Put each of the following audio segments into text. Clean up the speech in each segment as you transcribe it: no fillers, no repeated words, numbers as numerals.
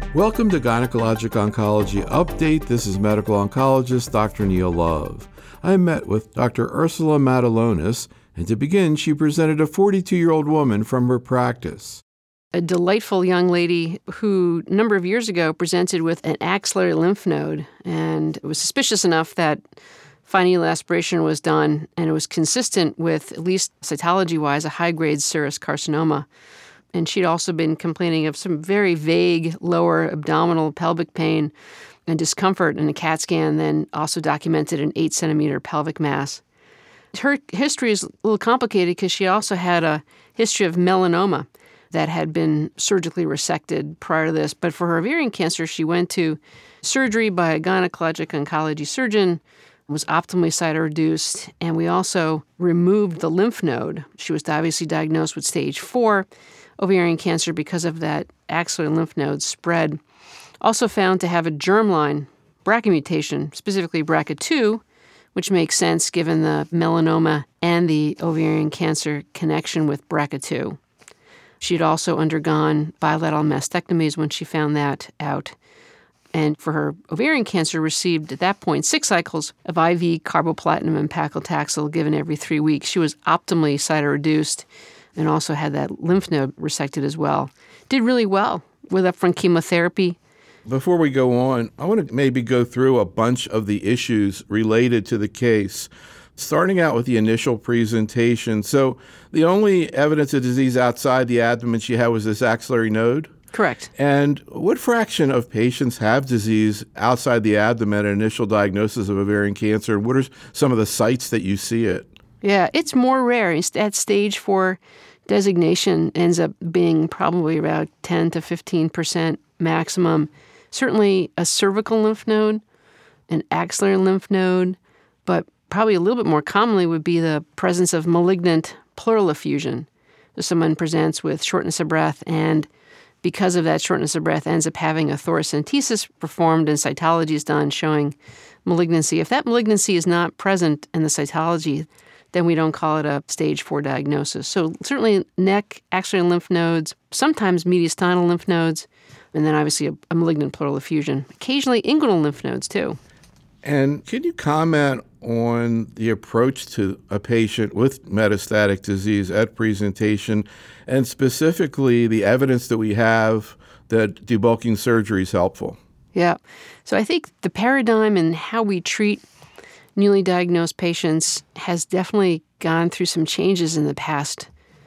Welcome to Gynecologic Oncology Update. This is medical oncologist Dr. Neil Love. I met with Dr. Ursula Matulonis, and to begin, she presented a 42-year-old woman from her practice. A delightful young lady who, a number of years ago, presented with an axillary lymph node, and it was suspicious enough that fine needle aspiration was done, and it was consistent with, at least cytology-wise, a high-grade serous carcinoma. And she'd also been complaining of some very vague lower abdominal pelvic pain and discomfort in a CAT scan, then also documented an 8-centimeter pelvic mass. Her history is a little complicated because she also had a history of melanoma that had been surgically resected prior to this. But for her ovarian cancer, she went to surgery by a gynecologic oncology surgeon, was optimally cytoreduced, and we also removed the lymph node. She was obviously diagnosed with stage 4 ovarian cancer because of that axillary lymph node spread. Also found to have a germline BRCA mutation, specifically BRCA2, which makes sense given the melanoma and the ovarian cancer connection with BRCA2. She'd also undergone bilateral mastectomies when she found that out. And for her ovarian cancer, received at that point 6 cycles of IV carboplatin and paclitaxel given every 3 weeks. She was optimally cytoreduced and also had that lymph node resected as well. Did really well with upfront chemotherapy. Before we go on, I want to maybe go through a bunch of the issues related to the case, starting out with the initial presentation. So the only evidence of disease outside the abdomen she had was this axillary node? Correct. And what fraction of patients have disease outside the abdomen at initial diagnosis of ovarian cancer? And what are some of the sites that you see it? Yeah, it's more rare. At stage 4 designation ends up being probably about 10 to 15% maximum. Certainly a cervical lymph node, an axillary lymph node, but probably a little bit more commonly would be the presence of malignant pleural effusion. So someone presents with shortness of breath and because of that shortness of breath ends up having a thoracentesis performed and cytology is done showing malignancy. If that malignancy is not present in the cytology, then we don't call it a stage 4 diagnosis. So certainly neck, axillary lymph nodes, sometimes mediastinal lymph nodes, and then obviously a malignant pleural effusion. Occasionally inguinal lymph nodes too. And can you comment on the approach to a patient with metastatic disease at presentation, and specifically the evidence that we have that debulking surgery is helpful? Yeah. So I think the paradigm in how we treat newly diagnosed patients has definitely gone through some changes in the past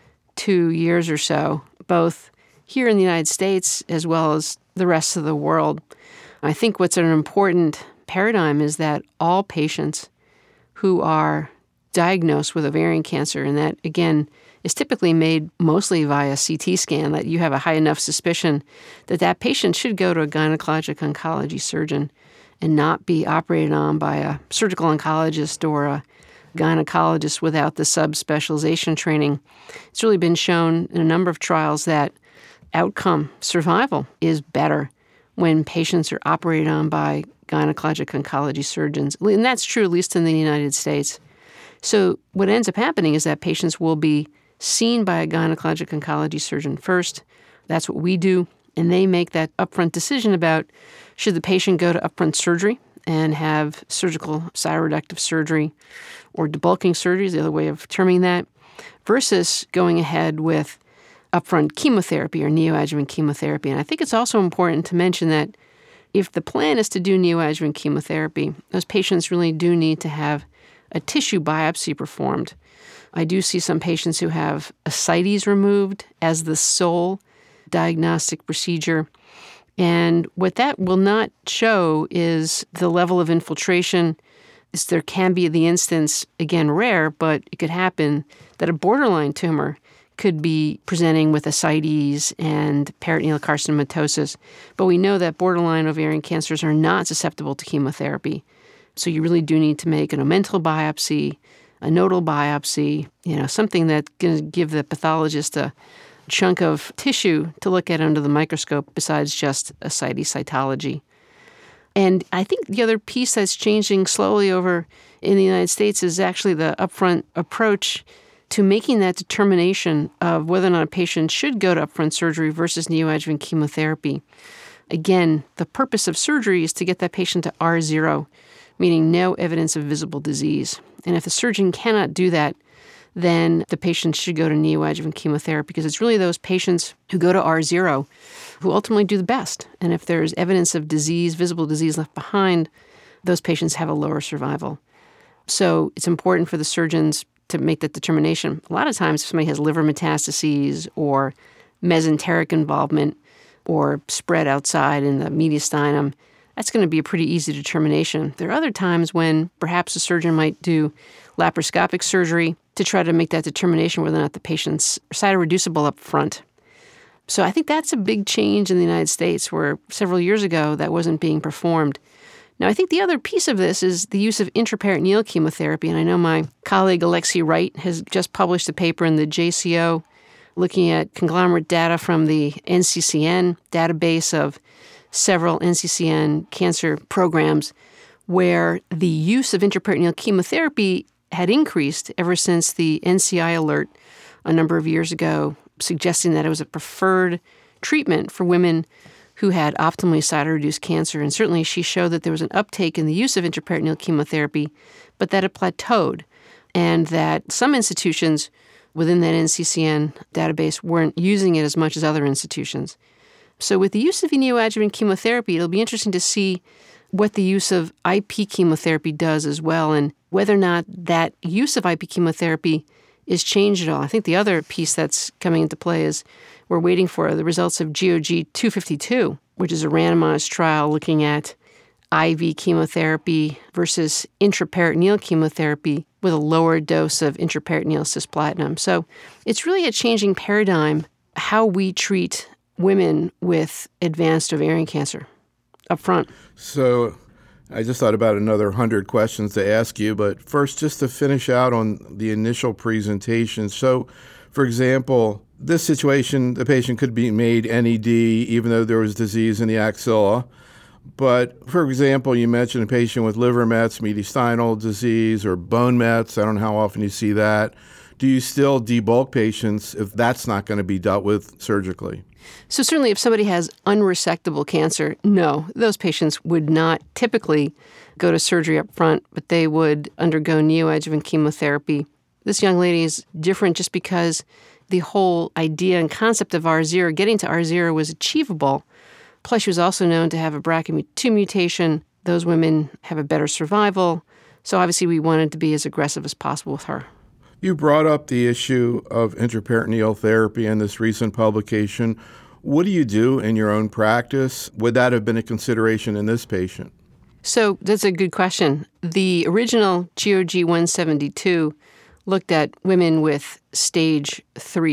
2 years or so, both here in the United States as well as the rest of the world. I think what's an important paradigm is that all patients who are diagnosed with ovarian cancer, and that, again, is typically made mostly via CT scan, that you have a high enough suspicion that that patient should go to a gynecologic oncology surgeon and not be operated on by a surgical oncologist or a gynecologist without the subspecialization training. It's really been shown in a number of trials that outcome survival is better when patients are operated on by gynecologic oncology surgeons. And that's true, at least in the United States. So what ends up happening is that patients will be seen by a gynecologic oncology surgeon first. That's what we do. And they make that upfront decision about should the patient go to upfront surgery and have surgical cytoreductive surgery or debulking surgery is the other way of terming that, versus going ahead with upfront chemotherapy or neoadjuvant chemotherapy. And I think it's also important to mention that if the plan is to do neoadjuvant chemotherapy, those patients really do need to have a tissue biopsy performed. I do see some patients who have ascites removed as the sole diagnostic procedure. And what that will not show is the level of infiltration. There can be the instance, again, rare, but it could happen, that a borderline tumor could be presenting with ascites and peritoneal carcinomatosis. But we know that borderline ovarian cancers are not susceptible to chemotherapy. So you really do need to make an omental biopsy, a nodal biopsy, something that's going to give the pathologist a chunk of tissue to look at under the microscope besides just ascites cytology. And I think the other piece that's changing slowly over in the United States is actually the upfront approach to making that determination of whether or not a patient should go to upfront surgery versus neoadjuvant chemotherapy. again, the purpose of surgery is to get that patient to R0, meaning no evidence of visible disease. And if the surgeon cannot do that, then the patient should go to neoadjuvant chemotherapy, because it's really those patients who go to R0 who ultimately do the best. And if there's evidence of disease, visible disease left behind, those patients have a lower survival. So it's important for the surgeons to make that determination. A lot of times if somebody has liver metastases or mesenteric involvement or spread outside in the mediastinum, that's going to be a pretty easy determination. There are other times when perhaps a surgeon might do laparoscopic surgery to try to make that determination whether or not the patient's cytoreducible up front. So I think that's a big change in the United States, where several years ago that wasn't being performed. Now, I think the other piece of this is the use of intraperitoneal chemotherapy, and I know my colleague Alexi Wright has just published a paper in the JCO looking at conglomerate data from the NCCN database of several NCCN cancer programs where the use of intraperitoneal chemotherapy had increased ever since the NCI alert a number of years ago, suggesting that it was a preferred treatment for women who had optimally cytoreduced cancer. And certainly she showed that there was an uptake in the use of intraperitoneal chemotherapy, but that it plateaued, and that some institutions within that NCCN database weren't using it as much as other institutions. So with the use of neoadjuvant chemotherapy, it'll be interesting to see what the use of IP chemotherapy does as well, and whether or not that use of IP chemotherapy is changed at all. I think the other piece that's coming into play is we're waiting for the results of GOG 252, which is a randomized trial looking at IV chemotherapy versus intraperitoneal chemotherapy with a lower dose of intraperitoneal cisplatin. So it's really a changing paradigm how we treat women with advanced ovarian cancer up front. So I just thought about another 100 questions to ask you, but first, just to finish out on the initial presentation. So, for example, this situation, the patient could be made NED even though there was disease in the axilla. But, for example, you mentioned a patient with liver mets, mediastinal disease, or bone mets. I don't know how often you see that. Do you still debulk patients if that's not going to be dealt with surgically? So certainly if somebody has unresectable cancer, no, those patients would not typically go to surgery up front, but they would undergo neoadjuvant chemotherapy. This young lady is different just because the whole idea and concept of R0, getting to R0, was achievable. Plus, she was also known to have a BRCA2 mutation. Those women have a better survival. So obviously we wanted to be as aggressive as possible with her. You brought up the issue of intraperitoneal therapy in this recent publication. What do you do in your own practice? Would that have been a consideration in this patient? So that's a good question. The original GOG 172 looked at women with stage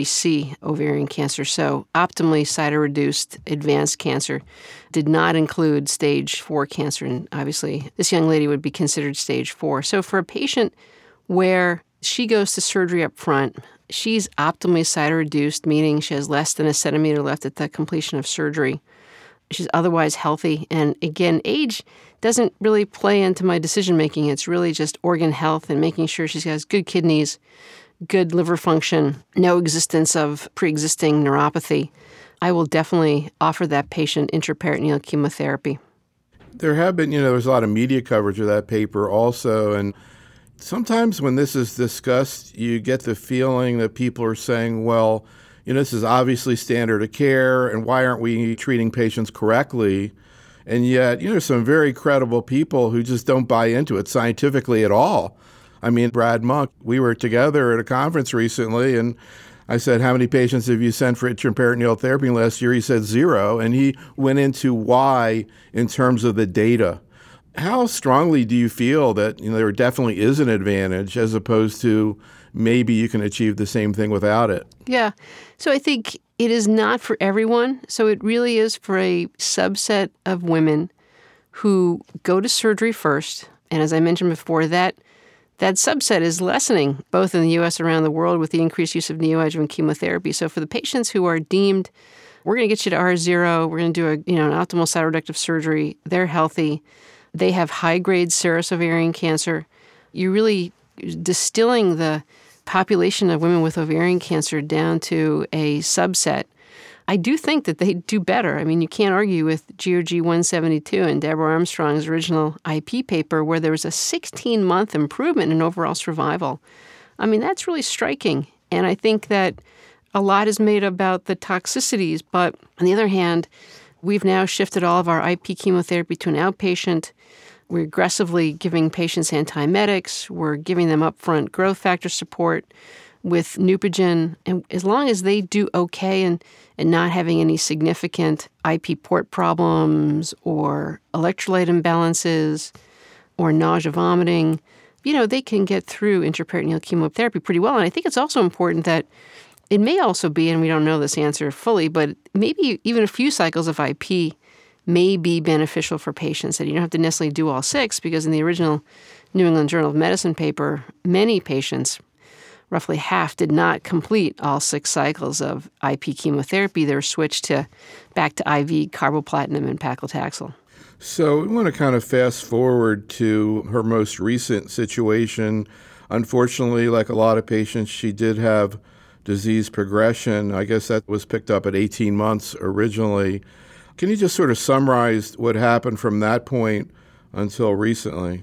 3C ovarian cancer, so optimally cytoreduced advanced cancer, did not include stage 4 cancer, and obviously this young lady would be considered stage 4. So for a patient where she goes to surgery up front, she's optimally cytoreduced, meaning she has less than a centimeter left at the completion of surgery. She's otherwise healthy. And again, age doesn't really play into my decision-making. It's really just organ health and making sure she has good kidneys, good liver function, no existence of pre-existing neuropathy. I will definitely offer that patient intraperitoneal chemotherapy. There have been, there's a lot of media coverage of that paper also, and sometimes when this is discussed, you get the feeling that people are saying, well, this is obviously standard of care, and why aren't we treating patients correctly? And yet, some very credible people who just don't buy into it scientifically at all. I mean, Brad Monk, we were together at a conference recently, and I said, how many patients have you sent for intraperitoneal therapy last year? He said 0, and he went into why in terms of the data. How strongly do you feel that there definitely is an advantage as opposed to maybe you can achieve the same thing without it? Yeah. So I think it is not for everyone. So it really is for a subset of women who go to surgery first. And as I mentioned before, that subset is lessening both in the U.S. and around the world with the increased use of neoadjuvant chemotherapy. So for the patients who are deemed, we're going to get you to R0, we're going to do an optimal cytoreductive surgery, they're healthy, they have high-grade serous ovarian cancer, you're really distilling the population of women with ovarian cancer down to a subset. I do think that they do better. I mean, you can't argue with GOG 172 and Deborah Armstrong's original IP paper where there was a 16-month improvement in overall survival. I mean, that's really striking. And I think that a lot is made about the toxicities. But on the other hand, we've now shifted all of our IP chemotherapy to an outpatient. We're aggressively giving patients antiemetics. We're giving them upfront growth factor support with Neupogen. And as long as they do okay and not having any significant IP port problems or electrolyte imbalances or nausea, vomiting, they can get through intraperitoneal chemotherapy pretty well. And I think it's also important that it may also be, and we don't know this answer fully, but maybe even a few cycles of IP may be beneficial for patients, that you don't have to necessarily do all 6, because in the original New England Journal of Medicine paper, many patients, roughly half, did not complete all 6 cycles of IP chemotherapy. They were switched back to IV carboplatin and paclitaxel. So we want to kind of fast forward to her most recent situation. Unfortunately, like a lot of patients, she did have disease progression. I guess that was picked up at 18 months originally. Can you just sort of summarize what happened from that point until recently?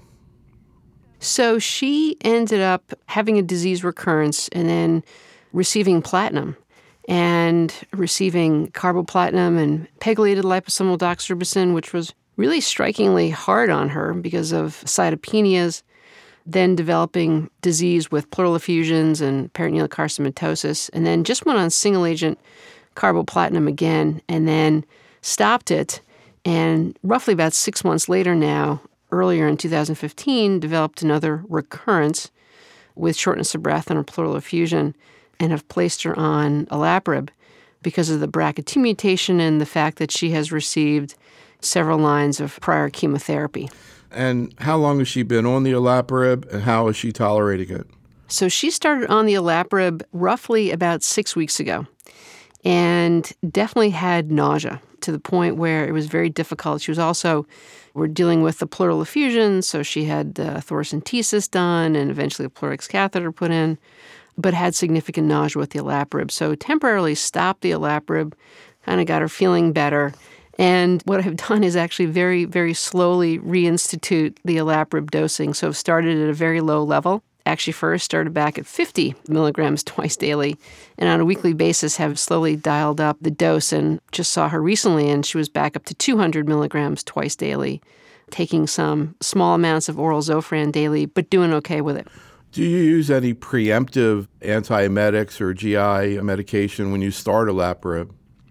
So she ended up having a disease recurrence and then receiving platinum and receiving carboplatin and pegylated liposomal doxorubicin, which was really strikingly hard on her because of cytopenias, then developing disease with pleural effusions and peritoneal carcinomatosis, and then just went on single-agent carboplatin again and then stopped it. And roughly about 6 months later now, earlier in 2015, developed another recurrence with shortness of breath and a pleural effusion and have placed her on olaparib because of the BRCA2 mutation and the fact that she has received several lines of prior chemotherapy. And how long has she been on the olaparib, and how is she tolerating it? So she started on the olaparib roughly about 6 weeks ago and definitely had nausea to the point where it was very difficult. She was also, we're dealing with the pleural effusion, so she had thoracentesis done and eventually a Pleurex catheter put in, but had significant nausea with the olaparib. So temporarily stopped the olaparib, kind of got her feeling better. And what I've done is actually very, very slowly reinstitute the olaparib dosing. So I've started at a very low level. Actually first started back at 50 milligrams twice daily, and on a weekly basis have slowly dialed up the dose, and just saw her recently and she was back up to 200 milligrams twice daily, taking some small amounts of oral Zofran daily, but doing okay with it. Do you use any preemptive antiemetics or GI medication when you start olaparib?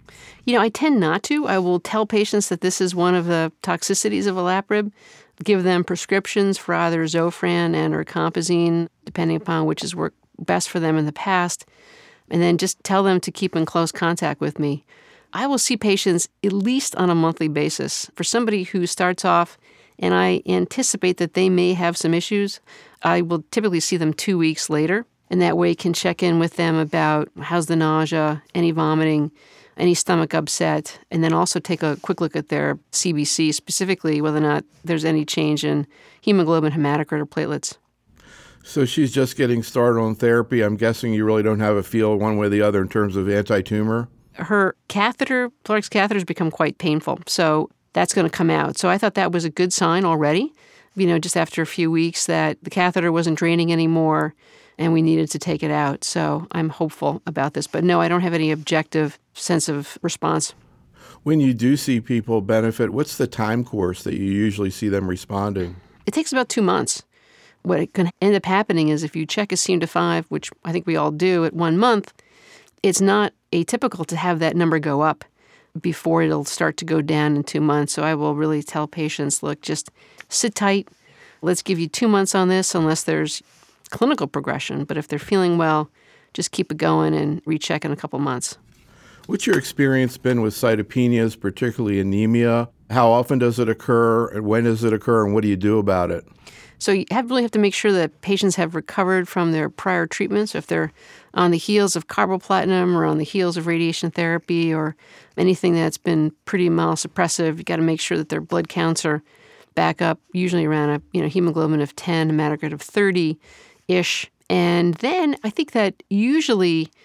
I tend not to. I will tell patients that this is one of the toxicities of olaparib, give them prescriptions for either Zofran and or Compazine, depending upon which has worked best for them in the past, and then just tell them to keep in close contact with me. I will see patients at least on a monthly basis. For somebody who starts off and I anticipate that they may have some issues, I will typically see them 2 weeks later, and that way can check in with them about how's the nausea, any vomiting, any stomach upset, and then also take a quick look at their CBC, specifically whether or not there's any change in hemoglobin, hematocrit, or platelets. So she's just getting started on therapy. I'm guessing you really don't have a feel one way or the other in terms of anti-tumor? Her catheter, Pleurex catheter, has become quite painful, so that's going to come out. So I thought that was a good sign already, just after a few weeks that the catheter wasn't draining anymore and we needed to take it out. So I'm hopeful about this. But no, I don't have any objective sense of response. When you do see people benefit, what's the time course that you usually see them responding? It takes about 2 months. What can end up happening is if you check a CM-5, which I think we all do at 1 month, it's not atypical to have that number go up before it'll start to go down in 2 months. So I will really tell patients, look, just sit tight. Let's give you 2 months on this unless there's clinical progression. But if they're feeling well, just keep it going and recheck in a couple months. What's your experience been with cytopenias, particularly anemia? How often does it occur, and when does it occur, and what do you do about it? So you really have to make sure that patients have recovered from their prior treatments. So if they're on the heels of carboplatin or on the heels of radiation therapy or anything that's been pretty myelosuppressive, you got to make sure that their blood counts are back up, usually around a hemoglobin of 10, hematocrit of 30-ish. And then I think that usually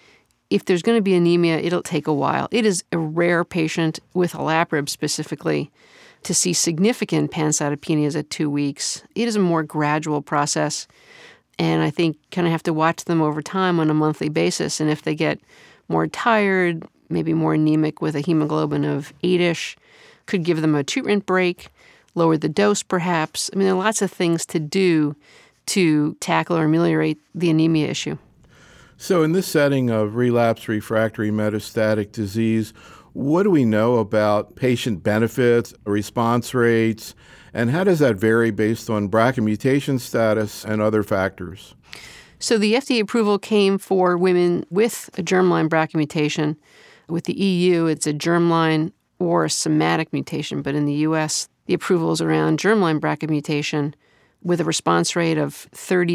if there's going to be anemia, it'll take a while. It is a rare patient with olaparib specifically to see significant pancytopenias at 2 weeks. It is a more gradual process, and I think kind of have to watch them over time on a monthly basis. And if they get more tired, maybe more anemic with a hemoglobin of 8-ish, could give them a treatment break, lower the dose perhaps. I mean, there are lots of things to do to tackle or ameliorate the anemia issue. So in this setting of relapse refractory metastatic disease, what do we know about patient benefits, response rates, and how does that vary based on BRCA mutation status and other factors? So the FDA approval came for women with a germline BRCA mutation. With the EU, it's a germline or a somatic mutation, but in the U.S., the approval is around germline BRCA mutation with a response rate of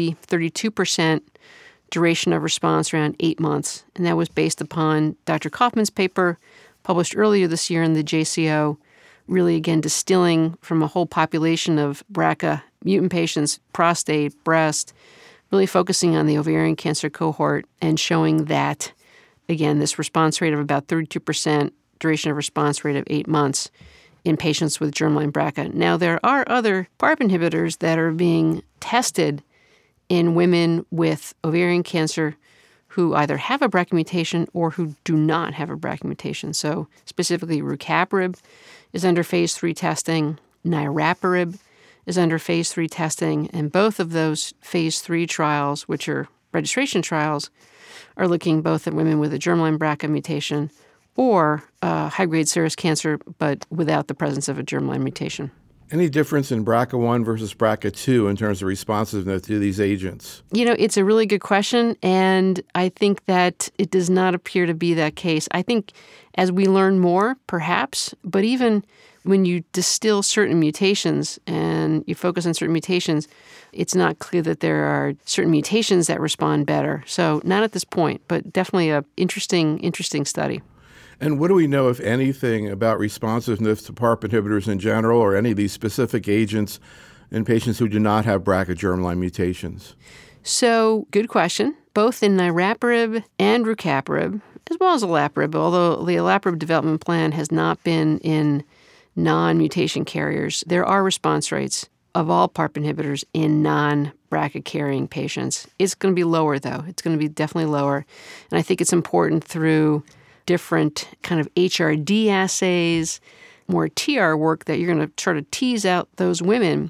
32%, duration of response around 8 months. And that was based upon Dr. Kaufman's paper published earlier this year in the JCO, really, again, distilling from a whole population of BRCA mutant patients, prostate, breast, really focusing on the ovarian cancer cohort and showing that, again, this response rate of about 32%, duration of response rate of 8 months in patients with germline BRCA. Now, there are other PARP inhibitors that are being tested in women with ovarian cancer who either have a BRCA mutation or who do not have a BRCA mutation. So specifically, rucaparib is under phase 3 testing, niraparib is under phase 3 testing, and both of those phase 3 trials, which are registration trials, are looking both at women with a germline BRCA mutation or high-grade serous cancer, but without the presence of a germline mutation. Any difference in BRCA1 versus BRCA2 in terms of responsiveness to these agents? You know, it's a really good question, and I think that it does not appear to be that case. I think as we learn more, perhaps, but even when you distill certain mutations and you focus on certain mutations, it's not clear that there are certain mutations that respond better. So not at this point, but definitely an interesting study. And what do we know, if anything, about responsiveness to PARP inhibitors in general or any of these specific agents in patients who do not have BRCA germline mutations? So, good question. Both in niraparib and rucaparib, as well as olaparib, although the olaparib development plan has not been in non-mutation carriers, there are response rates of all PARP inhibitors in non-BRCA carrying patients. It's going to be lower, though. It's going to be definitely lower. And I think it's important through different kind of HRD assays, more TR work, that you're going to try to tease out those women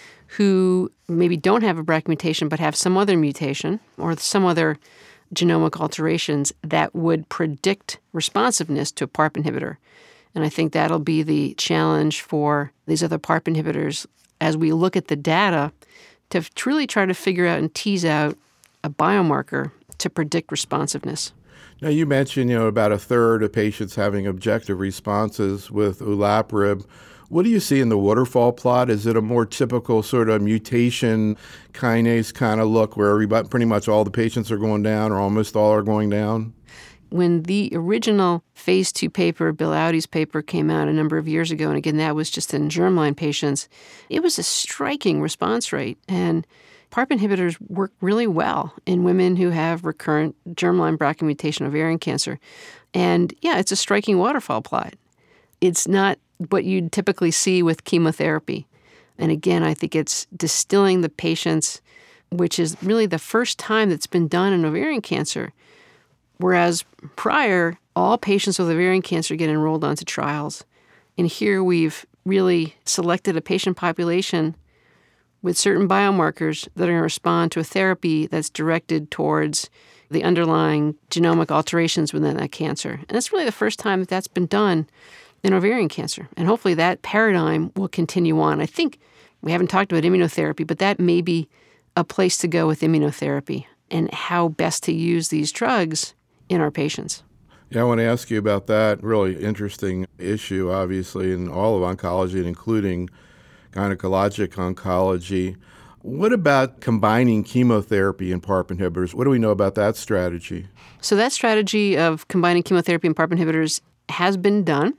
who maybe don't have a BRCA mutation but have some other mutation or some other genomic alterations that would predict responsiveness to a PARP inhibitor. And I think that'll be the challenge for these other PARP inhibitors as we look at the data to truly try to figure out and tease out a biomarker to predict responsiveness. Now, you mentioned, about a third of patients having objective responses with olaparib. What do you see in the waterfall plot? Is it a more typical sort of mutation kinase kind of look where pretty much all the patients are going down or almost all are going down? When the original phase 2 paper, Bill Audi's paper, came out a number of years ago, and again, that was just in germline patients, it was a striking response rate. And PARP inhibitors work really well in women who have recurrent germline BRCA mutation ovarian cancer. And yeah, it's a striking waterfall plot. It's not what you'd typically see with chemotherapy. And again, I think it's distilling the patients, which is really the first time that's been done in ovarian cancer. Whereas prior, all patients with ovarian cancer get enrolled onto trials. And here we've really selected a patient population with certain biomarkers that are going to respond to a therapy that's directed towards the underlying genomic alterations within that cancer. And that's really the first time that that's been done in ovarian cancer. And hopefully that paradigm will continue on. I think we haven't talked about immunotherapy, but that may be a place to go with immunotherapy and how best to use these drugs in our patients. Yeah, I want to ask you about that really interesting issue, obviously, in all of oncology, including gynecologic oncology. What about combining chemotherapy and PARP inhibitors? What do we know about that strategy? So that strategy of combining chemotherapy and PARP inhibitors has been done,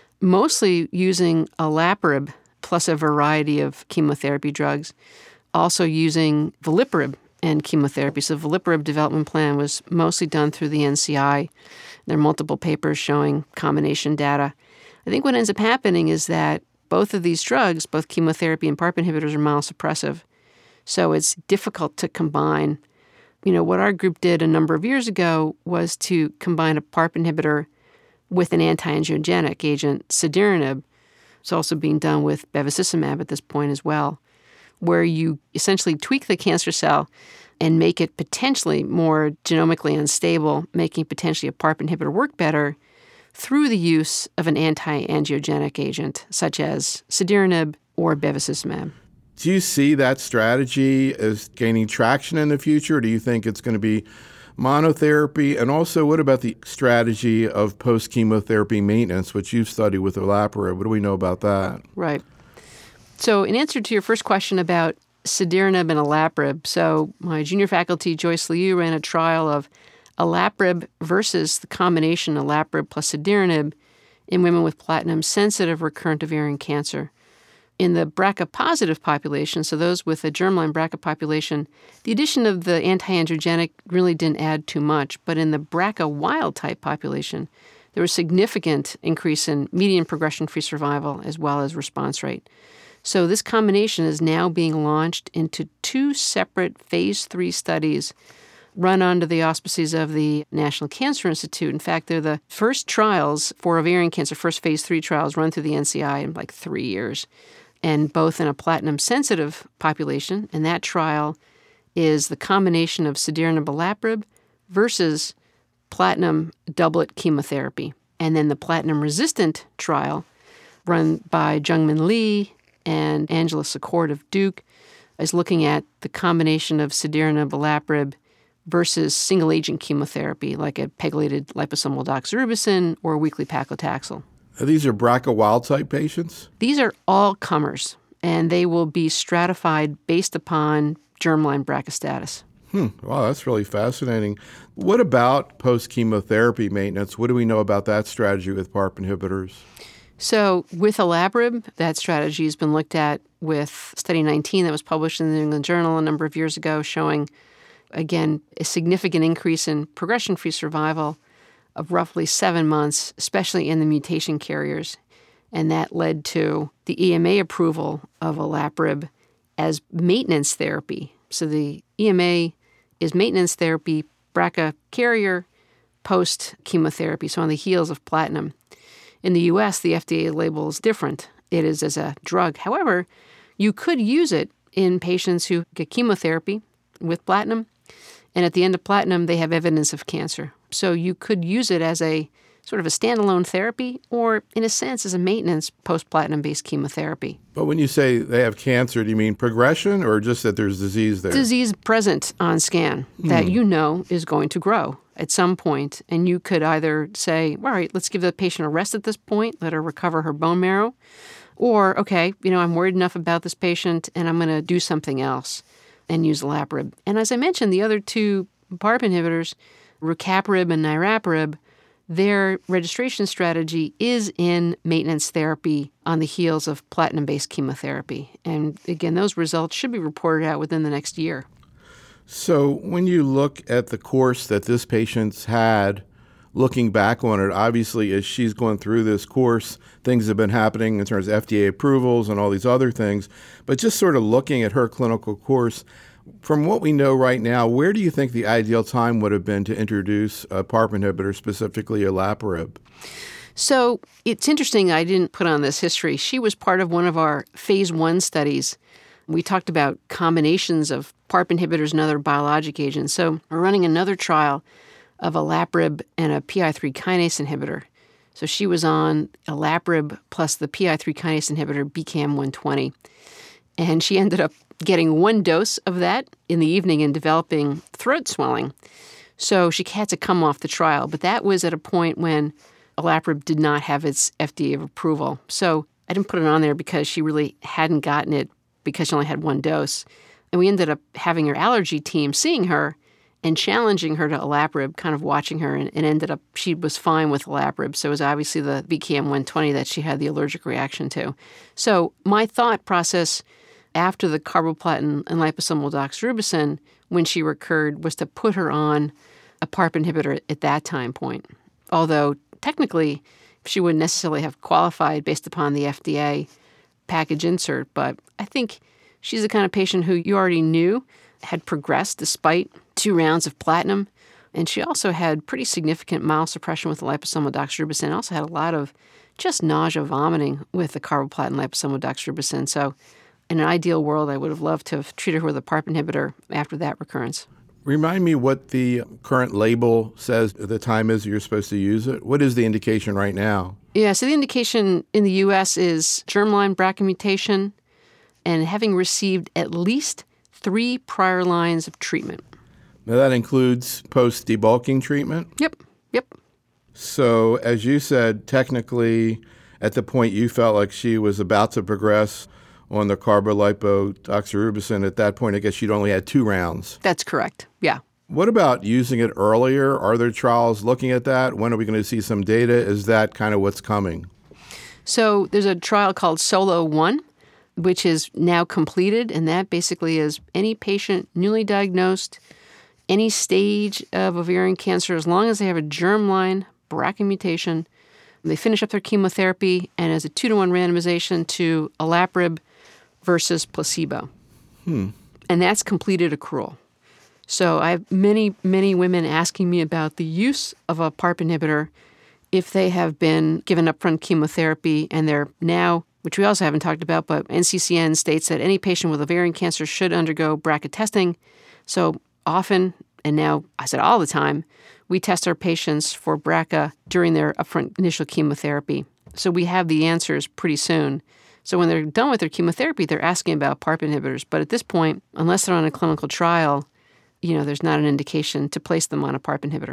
mostly using olaparib plus a variety of chemotherapy drugs, also using veliparib and chemotherapy. So the veliparib development plan was mostly done through the NCI. There are multiple papers showing combination data. I think what ends up happening is that both of these drugs, both chemotherapy and PARP inhibitors, are myelosuppressive. So it's difficult to combine. What our group did a number of years ago was to combine a PARP inhibitor with an anti-angiogenic agent, cediranib. It's also being done with bevacizumab at this point as well, where you essentially tweak the cancer cell and make it potentially more genomically unstable, making potentially a PARP inhibitor work better through the use of an anti-angiogenic agent, such as cediranib or bevacizumab. Do you see that strategy as gaining traction in the future, or do you think it's going to be monotherapy? And also, what about the strategy of post-chemotherapy maintenance, which you've studied with olaparib? What do we know about that? Right. So in answer to your first question about cediranib and olaparib, so my junior faculty, Joyce Liu, ran a trial of olaparib versus the combination olaparib plus cediranib in women with platinum-sensitive recurrent ovarian cancer. In the BRCA-positive population, so those with a germline BRCA population, the addition of the anti-angiogenic really didn't add too much. But in the BRCA wild-type population, there was significant increase in median progression-free survival as well as response rate. So this combination is now being launched into 2 separate phase 3 studies run under the auspices of the National Cancer Institute. In fact, they're the first trials for ovarian cancer, first phase 3 trials run through the NCI in like 3 years, and both in a platinum-sensitive population, and that trial is the combination of cediranib olaparib versus platinum doublet chemotherapy. And then the platinum-resistant trial run by Jungmin Lee and Angela Secord of Duke is looking at the combination of cediranib olaparib versus single-agent chemotherapy, like a pegylated liposomal doxorubicin or weekly paclitaxel. These are BRCA wild-type patients? These are all comers, and they will be stratified based upon germline BRCA status. Wow, that's really fascinating. What about post-chemotherapy maintenance? What do we know about that strategy with PARP inhibitors? So with olaparib, that strategy has been looked at with Study 19 that was published in the New England Journal a number of years ago, showing, again, a significant increase in progression-free survival of roughly 7 months, especially in the mutation carriers. And that led to the EMA approval of olaparib as maintenance therapy. So the EMA is maintenance therapy, BRCA carrier, post-chemotherapy, so on the heels of platinum. In the U.S., the FDA label is different. It is as a drug. However, you could use it in patients who get chemotherapy with platinum, and at the end of platinum, they have evidence of cancer. So you could use it as a sort of a standalone therapy or, in a sense, as a maintenance post-platinum-based chemotherapy. But when you say they have cancer, do you mean progression or just that there's disease there? Disease present on scan that is going to grow at some point. And you could either say, all right, let's give the patient a rest at this point, let her recover her bone marrow. Or, okay, I'm worried enough about this patient and I'm going to do something else and use olaparib. And as I mentioned, the other 2 PARP inhibitors, rucaparib and niraparib, their registration strategy is in maintenance therapy on the heels of platinum-based chemotherapy. And again, those results should be reported out within the next year. So when you look at the course that this patient's had, looking back on it, obviously as she's going through this course, things have been happening in terms of FDA approvals and all these other things. But just sort of looking at her clinical course, from what we know right now, where do you think the ideal time would have been to introduce a PARP inhibitor, specifically olaparib? So it's interesting, I didn't put on this history. She was part of one of our phase 1 studies. We talked about combinations of PARP inhibitors and other biologic agents. So we're running another trial of olaparib and a PI3 kinase inhibitor. So she was on olaparib plus the PI3 kinase inhibitor BCAM-120. And she ended up getting 1 dose of that in the evening and developing throat swelling. So she had to come off the trial. But that was at a point when olaparib did not have its FDA approval. So I didn't put it on there because she really hadn't gotten it because she only had 1 dose. And we ended up having her allergy team seeing her and challenging her to olaparib, kind of watching her, and ended up she was fine with olaparib. So it was obviously the BCAM-120 that she had the allergic reaction to. So my thought process after the carboplatin and liposomal doxorubicin, when she recurred, was to put her on a PARP inhibitor at that time point. Although technically she wouldn't necessarily have qualified based upon the FDA package insert, but I think she's the kind of patient who you already knew had progressed despite 2 rounds of platinum. And she also had pretty significant myelosuppression with the liposomal doxorubicin. Also had a lot of just nausea, vomiting with the carboplatin liposomal doxorubicin. So in an ideal world, I would have loved to have treated her with a PARP inhibitor after that recurrence. Remind me what the current label says the time is you're supposed to use it. What is the indication right now? Yeah, so the indication in the U.S. is germline BRCA mutation and having received at least 3 prior lines of treatment. Now that includes post-debulking treatment? Yep. So as you said, technically at the point you felt like she was about to progress on the carbolipodoxorubicin, at that point I guess she'd only had 2 rounds. That's correct, yeah. What about using it earlier? Are there trials looking at that? When are we going to see some data? Is that kind of what's coming? So there's a trial called SOLO-1, which is now completed, and that basically is any patient newly diagnosed, any stage of ovarian cancer, as long as they have a germline BRCA mutation, they finish up their chemotherapy, and as a 2-to-1 randomization to olaparib versus placebo. And that's completed accrual. So I have many, many women asking me about the use of a PARP inhibitor if they have been given upfront chemotherapy and they're now, which we also haven't talked about, but NCCN states that any patient with ovarian cancer should undergo BRCA testing. So often, and now I said all the time, we test our patients for BRCA during their upfront initial chemotherapy. So we have the answers pretty soon. So when they're done with their chemotherapy, they're asking about PARP inhibitors. But at this point, unless they're on a clinical trial, there's not an indication to place them on a PARP inhibitor.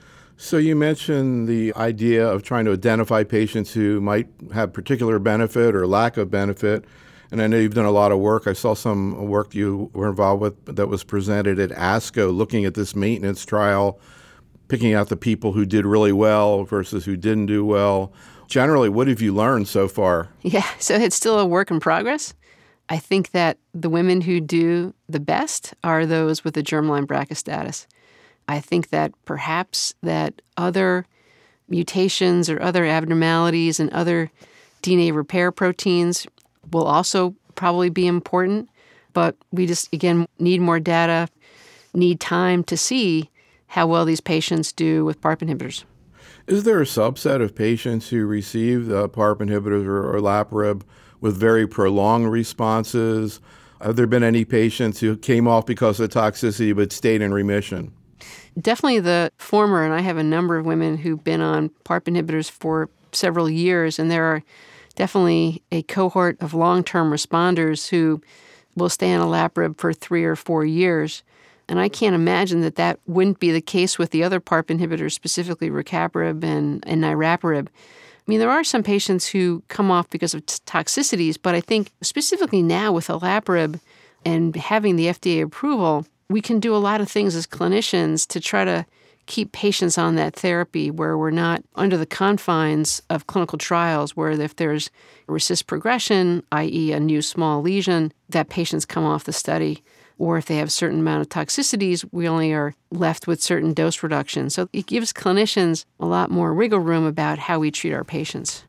So you mentioned the idea of trying to identify patients who might have particular benefit or lack of benefit. And I know you've done a lot of work. I saw some work you were involved with that was presented at ASCO looking at this maintenance trial, picking out the people who did really well versus who didn't do well. Generally, what have you learned so far? Yeah, so it's still a work in progress. I think that the women who do the best are those with the germline BRCA status. I think that perhaps that other mutations or other abnormalities and other DNA repair proteins will also probably be important, but we just, again, need more data, need time to see how well these patients do with PARP inhibitors. Is there a subset of patients who receive the PARP inhibitors or olaparib with very prolonged responses? Have there been any patients who came off because of toxicity but stayed in remission? Definitely the former, and I have a number of women who've been on PARP inhibitors for several years, and there are definitely a cohort of long-term responders who will stay on olaparib for 3 or 4 years. And I can't imagine that that wouldn't be the case with the other PARP inhibitors, specifically rucaparib and niraparib. I mean, there are some patients who come off because of toxicities, but I think specifically now with olaparib and having the FDA approval, we can do a lot of things as clinicians to try to keep patients on that therapy where we're not under the confines of clinical trials where if there's resist progression, i.e. a new small lesion, that patients come off the study. Or if they have a certain amount of toxicities, we only are left with certain dose reductions. So it gives clinicians a lot more wiggle room about how we treat our patients.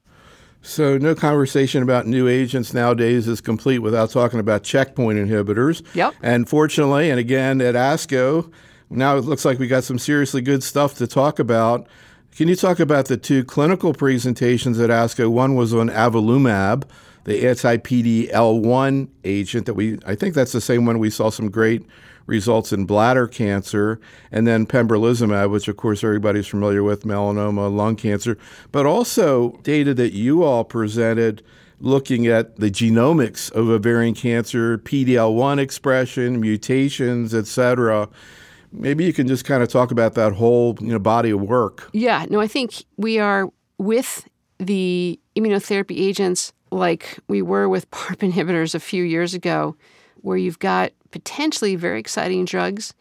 So no conversation about new agents nowadays is complete without talking about checkpoint inhibitors. Yep. And fortunately, and again at ASCO, now it looks like we got some seriously good stuff to talk about. Can you talk about the 2 clinical presentations at ASCO? One was on avelumab, the anti-PD-L1 agent I think that's the same one we saw some great results in bladder cancer, and then pembrolizumab, which of course everybody's familiar with, melanoma, lung cancer, but also data that you all presented looking at the genomics of ovarian cancer, PD-L1 expression, mutations, et cetera. Maybe you can just kind of talk about that whole body of work. Yeah, no, I think we are with the immunotherapy agents like we were with PARP inhibitors a few years ago, where you've got potentially very exciting drugs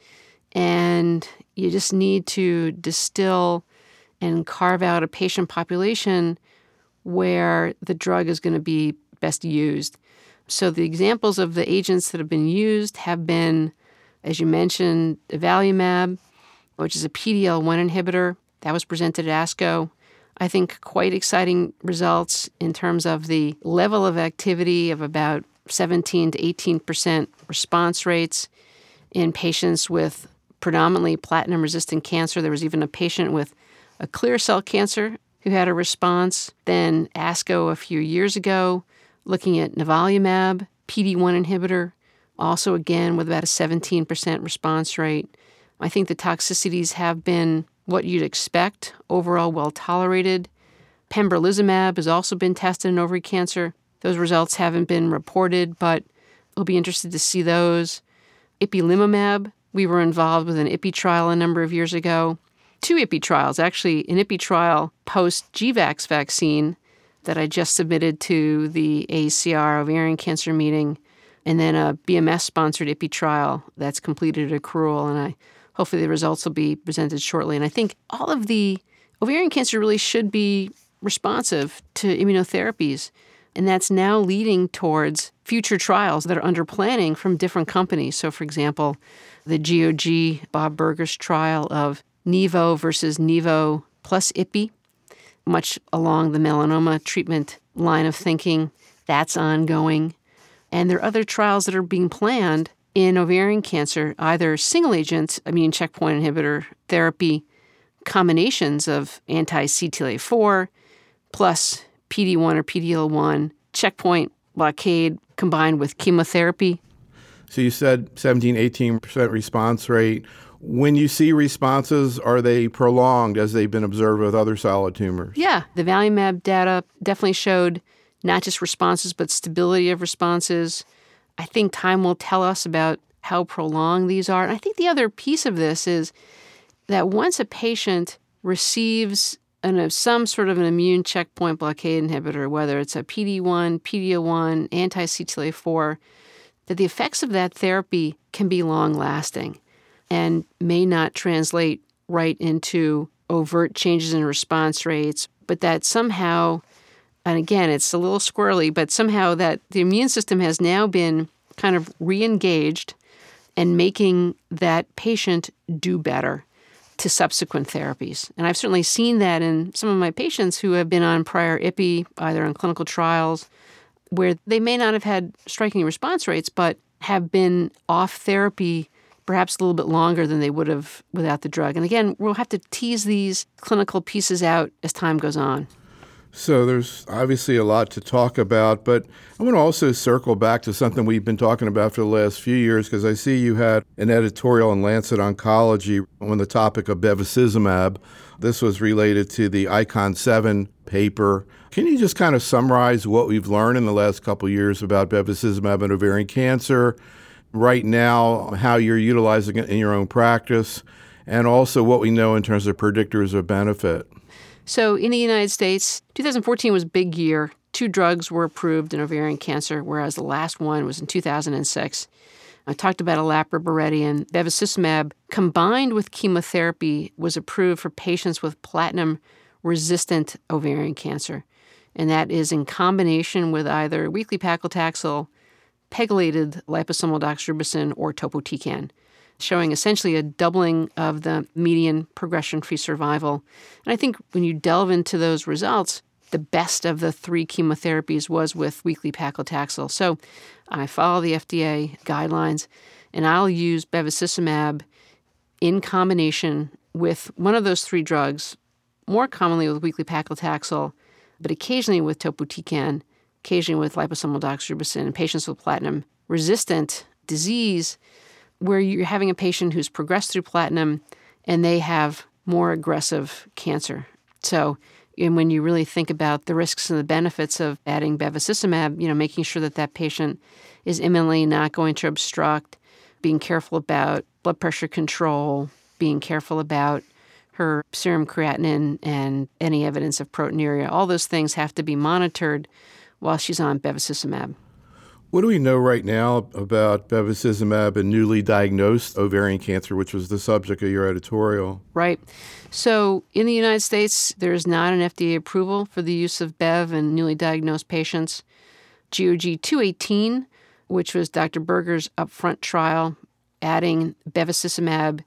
and you just need to distill and carve out a patient population where the drug is going to be best used. So the examples of the agents that have been used have been, as you mentioned, avelumab, which is a PD-L1 inhibitor. That was presented at ASCO. I think quite exciting results in terms of the level of activity of about 17 to 18% response rates in patients with predominantly platinum-resistant cancer. There was even a patient with a clear cell cancer who had a response. Then ASCO a few years ago, looking at nivolumab, PD-1 inhibitor, also again with about a 17% response rate. I think the toxicities have been what you'd expect, overall well-tolerated. Pembrolizumab has also been tested in ovarian cancer. Those results haven't been reported, but we'll be interested to see those. Ipilimumab, we were involved with an IPI trial a number of years ago. 2 IPI trials, actually, an IPI trial post-GVAX vaccine that I just submitted to the AACR ovarian cancer meeting, and then a BMS-sponsored IPI trial that's completed accrual, and hopefully the results will be presented shortly. And I think all of the ovarian cancer really should be responsive to immunotherapies, and that's now leading towards future trials that are under planning from different companies. So, for example, the GOG Bob Burgers trial of Nivo versus Nivo plus IPI, much along the melanoma treatment line of thinking. That's ongoing. And there are other trials that are being planned in ovarian cancer, either single-agent immune checkpoint inhibitor therapy, combinations of anti-CTLA-4 plus PD-1 or PD-L1 checkpoint blockade combined with chemotherapy. So you said 17, 18% response rate. When you see responses, are they prolonged as they've been observed with other solid tumors? Yeah, the avelumab data definitely showed not just responses, but stability of responses. I think time will tell us about how prolonged these are. And I think the other piece of this is that once a patient receives some sort of an immune checkpoint blockade inhibitor, whether it's a PD-1, PD-L1, anti-CTLA-4, that the effects of that therapy can be long-lasting and may not translate right into overt changes in response rates, but that somehow, and again, it's a little squirrely, but somehow that the immune system has now been kind of re-engaged and making that patient do better to subsequent therapies. And I've certainly seen that in some of my patients who have been on prior IPI, either in clinical trials, where they may not have had striking response rates, but have been off therapy perhaps a little bit longer than they would have without the drug. And again, we'll have to tease these clinical pieces out as time goes on. So there's obviously a lot to talk about, but I want to also circle back to something we've been talking about for the last few years, because I see you had an editorial in Lancet Oncology on the topic of bevacizumab. This was related to the ICON 7 paper. Can you just kind of summarize what we've learned in the last couple of years about bevacizumab and ovarian cancer, right now, how you're utilizing it in your own practice, and also what we know in terms of predictors of benefit? So in the United States, 2014 was a big year. 2 drugs were approved in ovarian cancer, whereas the last one was in 2006. I talked about olaparib, bevacizumab, combined with chemotherapy, was approved for patients with platinum-resistant ovarian cancer. And that is in combination with either weekly paclitaxel, pegylated liposomal doxorubicin, or topotecan, showing essentially a doubling of the median progression-free survival. And I think when you delve into those results, the best of the 3 chemotherapies was with weekly paclitaxel. So I follow the FDA guidelines, and I'll use bevacizumab in combination with one of those 3 drugs, more commonly with weekly paclitaxel, but occasionally with topotecan, occasionally with liposomal doxorubicin in patients with platinum-resistant disease, where you're having a patient who's progressed through platinum and they have more aggressive cancer. So, and when you really think about the risks and the benefits of adding bevacizumab, making sure that that patient is imminently not going to obstruct, being careful about blood pressure control, being careful about her serum creatinine and any evidence of proteinuria, all those things have to be monitored while she's on bevacizumab. What do we know right now about bevacizumab and newly diagnosed ovarian cancer, which was the subject of your editorial? Right. So in the United States, there is not an FDA approval for the use of Bev in newly diagnosed patients. GOG 218, which was Dr. Berger's upfront trial, adding bevacizumab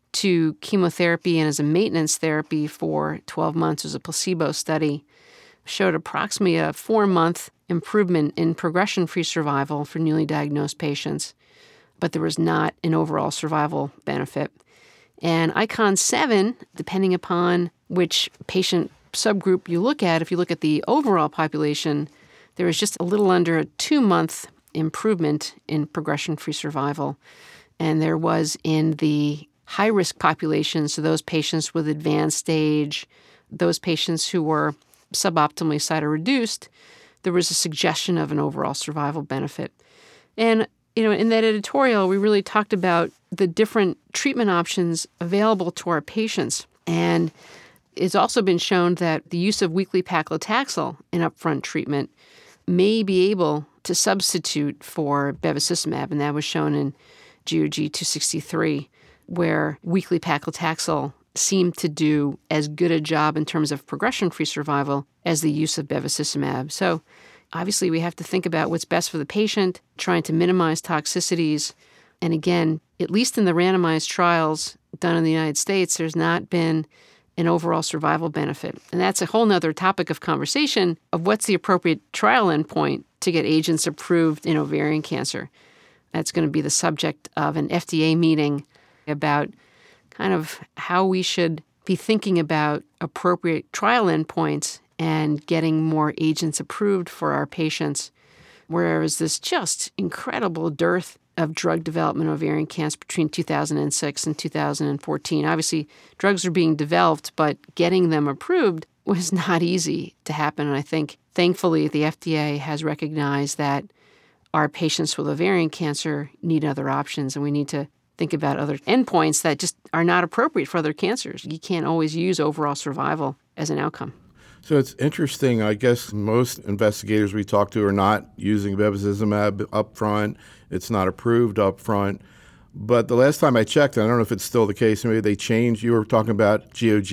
to chemotherapy and as a maintenance therapy for 12 months as a placebo study, showed approximately a 4-month improvement in progression-free survival for newly diagnosed patients, but there was not an overall survival benefit. And ICON 7, depending upon which patient subgroup you look at, if you look at the overall population, there was just a little under a 2-month improvement in progression-free survival. And there was in the high-risk population, so those patients with advanced stage, those patients who were suboptimally cytoreduced, there was a suggestion of an overall survival benefit. And, in that editorial, we really talked about the different treatment options available to our patients. And it's also been shown that the use of weekly paclitaxel in upfront treatment may be able to substitute for bevacizumab, and that was shown in GOG 263, where weekly paclitaxel seemed to do as good a job in terms of progression-free survival as the use of bevacizumab. So obviously we have to think about what's best for the patient, trying to minimize toxicities. And again, at least in the randomized trials done in the United States, there's not been an overall survival benefit. And that's a whole nother topic of conversation of what's the appropriate trial endpoint to get agents approved in ovarian cancer. That's going to be the subject of an FDA meeting about kind of how we should be thinking about appropriate trial endpoints and getting more agents approved for our patients, whereas this just incredible dearth of drug development in ovarian cancer between 2006 and 2014. Obviously, drugs are being developed, but getting them approved was not easy to happen. And I think, thankfully, the FDA has recognized that our patients with ovarian cancer need other options, and we need to think about other endpoints that just are not appropriate for other cancers. You can't always use overall survival as an outcome. So it's interesting. I guess most investigators we talk to are not using bevacizumab up front. It's not approved up front. But the last time I checked, I don't know if it's still the case, maybe they changed. You were talking about GOG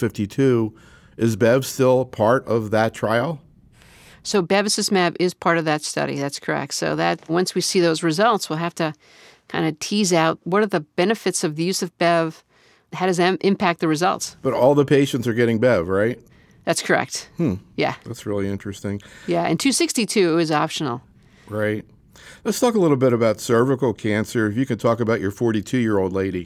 252. Is Bev still part of that trial? So bevacizumab is part of that study. That's correct. So that once we see those results, we'll have to kind of tease out what are the benefits of the use of Bev, how does that impact the results? But all the patients are getting Bev, right? That's correct. Yeah. That's really interesting. Yeah, and 262 is optional. Right. Let's talk a little bit about cervical cancer. If you could talk about your 42-year-old lady.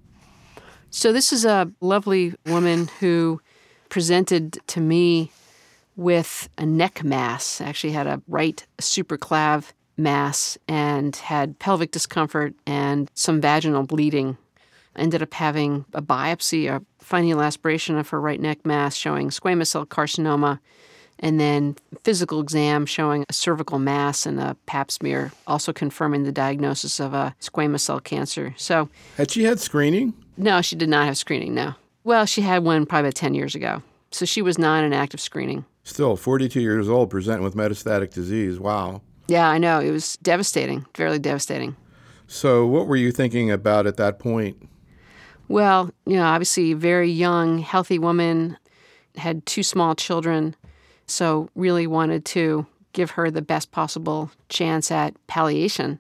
So this is a lovely woman who presented to me with a neck mass, actually had a right supraclav mass and had pelvic discomfort and some vaginal bleeding. Ended up having a biopsy, a fine-needle aspiration of her right neck mass showing squamous cell carcinoma, and then physical exam showing a cervical mass and a pap smear, also confirming the diagnosis of a squamous cell cancer. So, had she had screening? No, she did not have screening, no. Well, she had one probably about 10 years ago. So she was not in active screening. Still, 42 years old, presenting with metastatic disease. Wow. Yeah, I know. It was devastating, fairly devastating. So what were you thinking about at that point? Well, obviously very young, healthy woman, had 2 small children, so really wanted to give her the best possible chance at palliation.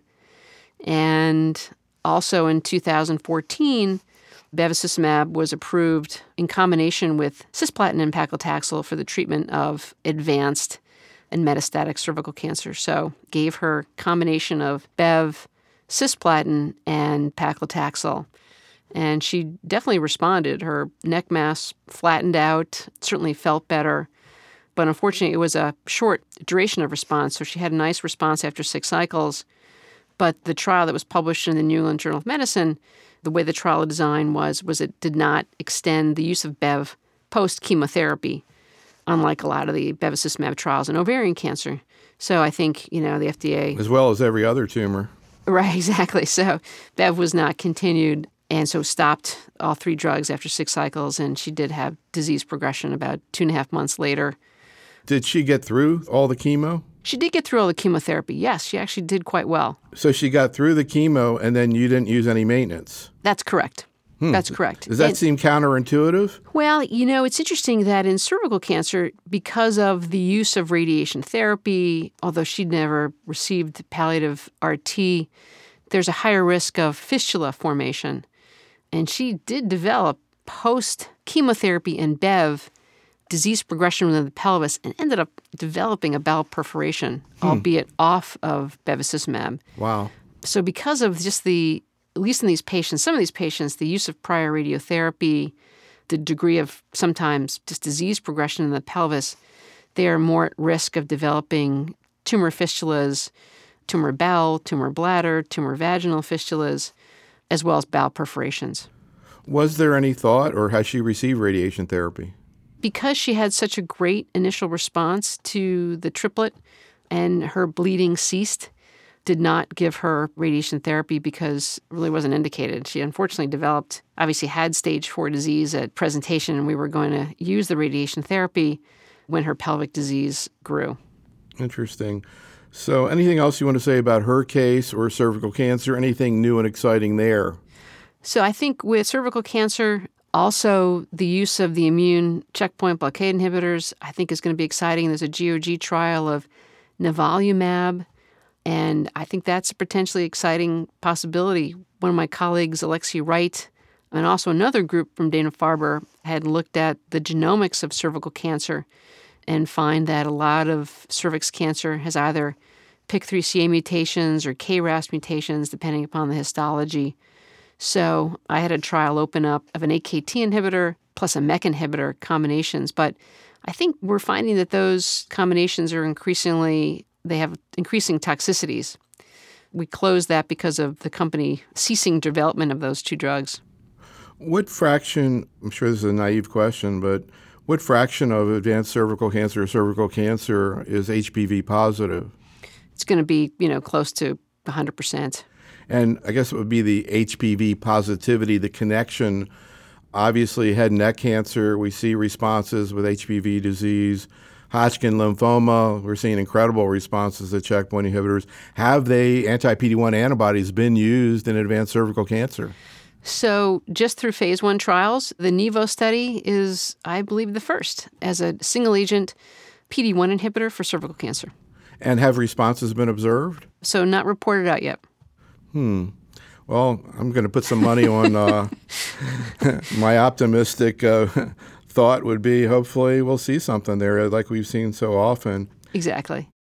And also in 2014, bevacizumab was approved in combination with cisplatin and paclitaxel for the treatment of advanced and metastatic cervical cancer. So gave her combination of Bev, cisplatin, and paclitaxel. And she definitely responded. Her neck mass flattened out, certainly felt better. But unfortunately, it was a short duration of response. So she had a nice response after 6 cycles. But the trial that was published in the New England Journal of Medicine, the way the trial design was it did not extend the use of Bev post-chemotherapy, unlike a lot of the bevacizumab trials in ovarian cancer. So I think, the FDA... As well as every other tumor. Right, exactly. So Bev was not continued and so stopped all 3 drugs after 6 cycles, and she did have disease progression about 2.5 months later. Did she get through all the chemo? She did get through all the chemotherapy. Yes, she actually did quite well. So she got through the chemo, and then you didn't use any maintenance? That's correct. That's correct. Does that seem counterintuitive? Well, it's interesting that in cervical cancer, because of the use of radiation therapy, although she'd never received palliative RT, there's a higher risk of fistula formation. And she did develop post-chemotherapy and BEV disease progression within the pelvis and ended up developing a bowel perforation, albeit off of bevacizumab. Wow. So because of just at least in these patients, some of these patients, the use of prior radiotherapy, the degree of sometimes just disease progression in the pelvis, they are more at risk of developing tumor fistulas, tumor bowel, tumor bladder, tumor vaginal fistulas, as well as bowel perforations. Was there any thought, or has she received radiation therapy? Because she had such a great initial response to the triplet and her bleeding ceased, did not give her radiation therapy because it really wasn't indicated. She unfortunately obviously had stage 4 disease at presentation, and we were going to use the radiation therapy when her pelvic disease grew. Interesting. So anything else you want to say about her case or cervical cancer? Anything new and exciting there? So I think with cervical cancer, also the use of the immune checkpoint blockade inhibitors, I think is going to be exciting. There's a GOG trial of nivolumab, and I think that's a potentially exciting possibility. One of my colleagues, Alexi Wright, and also another group from Dana-Farber had looked at the genomics of cervical cancer and find that a lot of cervix cancer has either PIK3CA mutations or KRAS mutations, depending upon the histology. So I had a trial open up of an AKT inhibitor plus a MEK inhibitor combinations. But I think we're finding that those combinations they have increasing toxicities. We closed that because of the company ceasing development of those two drugs. What fraction, I'm sure this is a naive question, but what fraction of advanced cervical cancer or cervical cancer is HPV positive? It's going to be, close to 100%. And I guess it would be the HPV positivity, the connection. Obviously, head and neck cancer, we see responses with HPV disease. Hodgkin lymphoma, we're seeing incredible responses to checkpoint inhibitors. Have anti-PD-1 antibodies been used in advanced cervical cancer? So just through phase 1 trials, the NEVO study is, I believe, the first as a single-agent PD-1 inhibitor for cervical cancer. And have responses been observed? So not reported out yet. Well, I'm going to put some money on my optimistic thought would be hopefully we'll see something there like we've seen so often. Exactly.